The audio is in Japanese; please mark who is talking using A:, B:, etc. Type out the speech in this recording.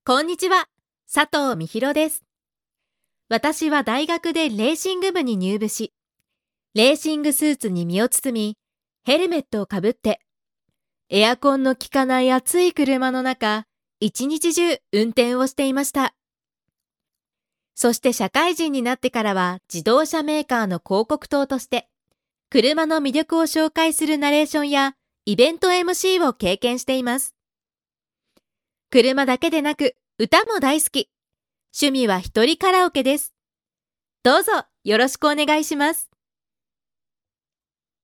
A: こんにちは、佐藤美弘です。私は大学でレーシング部に入部し、レーシングスーツに身を包み、ヘルメットをかぶって、エアコンの効かない暑い車の中、一日中運転をしていました。そして社会人になってからは自動車メーカーの広告塔として、車の魅力を紹介するナレーションやイベント MC を経験しています。車だけでなく歌も大好き。趣味は一人カラオケです。どうぞよろしくお願いします。